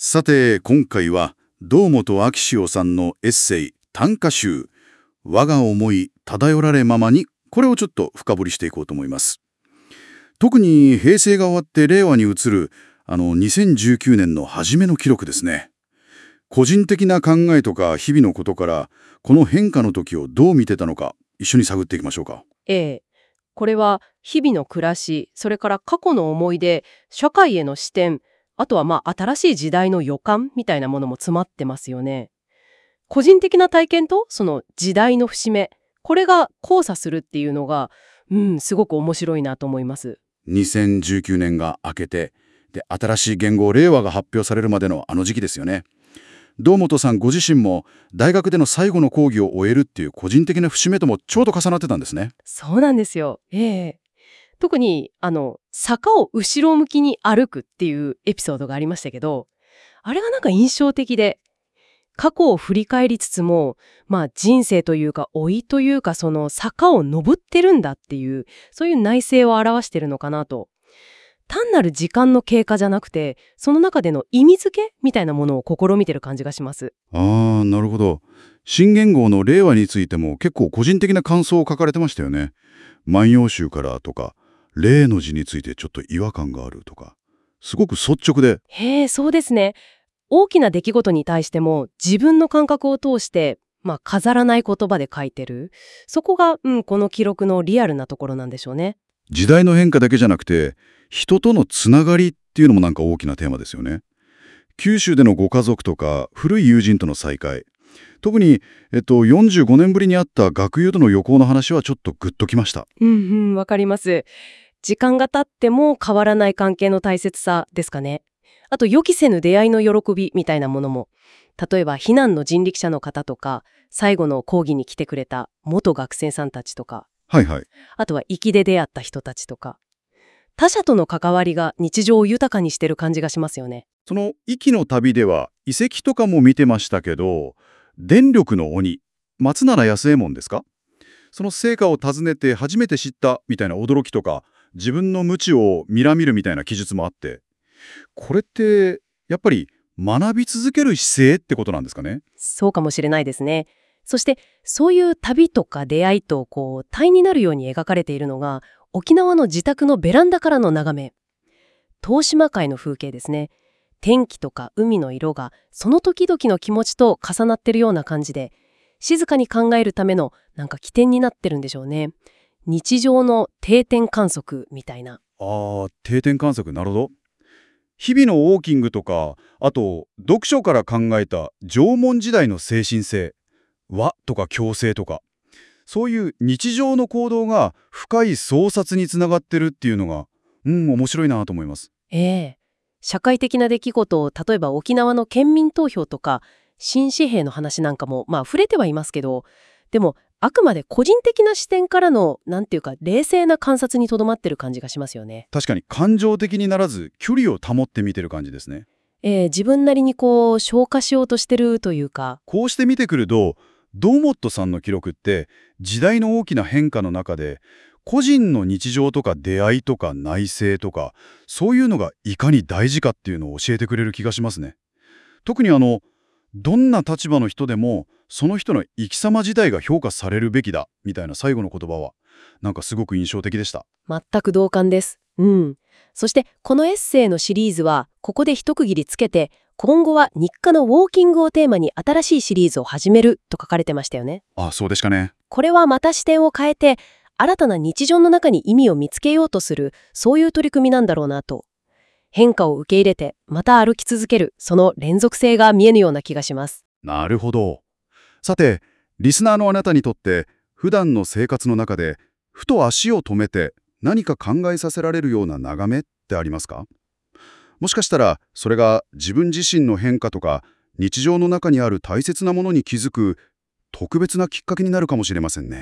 さて、今回は堂本明潮さんのエッセイ短歌集「我が思い漂られままに」これをちょっと深掘りしていこうと思います。特に平成が終わって令和に移る2019年の初めの記録ですね。個人的な考えとか日々のことからこの変化の時をどう見てたのか一緒に探っていきましょうか。 ええ、これは日々の暮らし、それから過去の思い出、社会への視点、あとは新しい時代の予感みたいなものも詰まってますよね。個人的な体験とその時代の節目、これが交差するっていうのが、すごく面白いなと思います。 2019年が明けて、で新しい言語令和が発表されるまでのあの時期ですよね。堂本さんご自身も大学での最後の講義を終えるっていう個人的な節目ともちょうど重なってたんですね。 そうなんですよ。特に坂を後ろ向きに歩くっていうエピソードがありましたけど、あれがなんか印象的で、過去を振り返りつつも、人生というか老いというかその坂を登ってるんだっていう、そういう内省を表してるのかなと。単なる時間の経過じゃなくて、その中での意味付けみたいなものを試みてる感じがします。 なるほど。新元号の令和についても結構個人的な感想を書かれてましたよね。万葉集からとか、令の字についてちょっと違和感があるとか、すごく率直で。 へえ、そうですね。大きな出来事に対しても自分の感覚を通して、飾らない言葉で書いてる。そこが、この記録のリアルなところなんでしょうね。 時代の変化だけじゃなくて、人とのつながりっていうのもなんか大きなテーマですよね。九州でのご家族とか古い友人との再会、特に、45年ぶりに会った学友との旅行の話はちょっとグッときました。 わかります。時間が経っても変わらない関係の大切さですかね。あと予期せぬ出会いの喜びみたいなものも。例えば避難の人力車の方とか、最後の講義に来てくれた元学生さんたちとか、 はいはい。 あとは行きで出会った人たちとか。他者との関わりが日常を豊かにしてる感じがしますよね。 その息の旅では遺跡とかも見てましたけど、電力の鬼、松永安右衛門ですか？その成果を訪ねて初めて知ったみたいな驚きとか、自分の無知を見るみたいな記述もあって、これってやっぱり学び続ける姿勢ってことなんですかね？ そうかもしれないですね。そしてそういう旅とか出会いと対になるように描かれているのが沖縄の自宅のベランダからの眺め。東島海の風景ですね。天気とか海の色がその時々の気持ちと重なってるような感じで、静かに考えるためのなんか起点になってるんでしょうね。日常の定点観測みたいな。 定点観測、なるほど。日々のウォーキングとか、あと読書から考えた縄文時代の精神性、和とか共生とか、そういう日常の行動が深い創殺につながってるっていうのが、面白いなと思います。 社会的な出来事を、例えば沖縄の県民投票とか新紙幣の話なんかも触れてはいますけど、でもあくまで個人的な視点からのなんていうか冷静な観察にとどまってる感じがしますよね。 確かに感情的にならず距離を保って見てる感じですね。 自分なりに消化しようとしてるというか。 こうして見てくると、堂本さんの記録って時代の大きな変化の中で個人の日常とか出会いとか内省とか、そういうのがいかに大事かっていうのを教えてくれる気がしますね。特にどんな立場の人でもその人の生き様自体が評価されるべきだみたいな最後の言葉はなんかすごく印象的でした。 全く同感です。そしてこのエッセイのシリーズはここで一区切りつけて、今後は日課のウォーキングをテーマに新しいシリーズを始めると書かれてましたよね。 そうでしたね。 これはまた視点を変えて新たな日常の中に意味を見つけようとする、そういう取り組みなんだろうなと。変化を受け入れてまた歩き続ける、その連続性が見えるような気がします。 なるほど。さて、リスナーのあなたにとって普段の生活の中でふと足を止めて何か考えさせられるような眺めってありますか？もしかしたらそれが自分自身の変化とか日常の中にある大切なものに気づく特別なきっかけになるかもしれませんね。